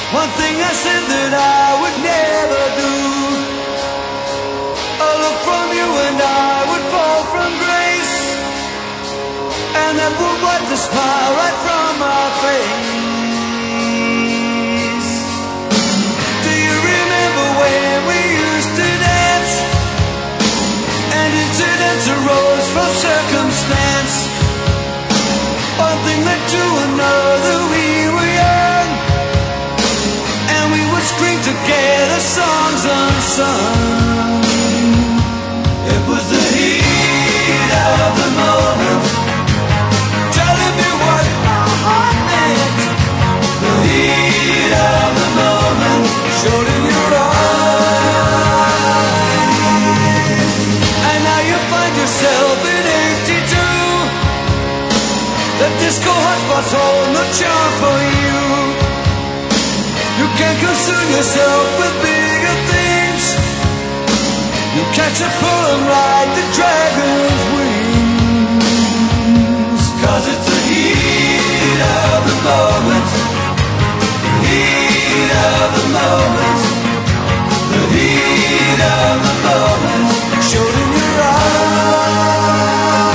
One thing I said that I would never do. A look from you and I would fall from grace, and that would wipe the smile right from my face. Do you remember when we used to dance, and incidents arose from circumstance? One thing led to another, we were young, and we would scream together songs unsung. It was the heat of the moment, telling me what my heart meant. The heat of the moment showed in your eyes. And now you find yourself in 82. The disco hotspots hold no charm for you. You can't concern yourself with bigger things. You catch a pull and ride the dragon's wings. 'Cause it's the heat of the moment, the heat of the moment, the heat of the moment showed in your eyes.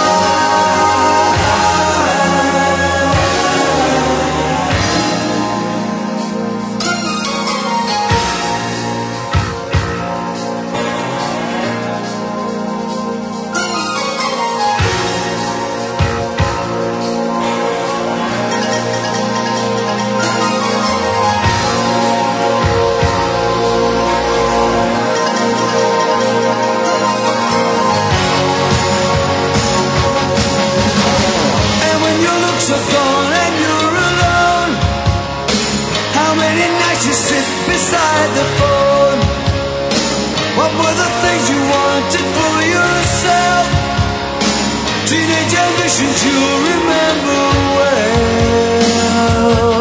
Are gone and you're alone. How many nights you sit beside the phone? What were the things you wanted for yourself? Teenage ambitions you remember well.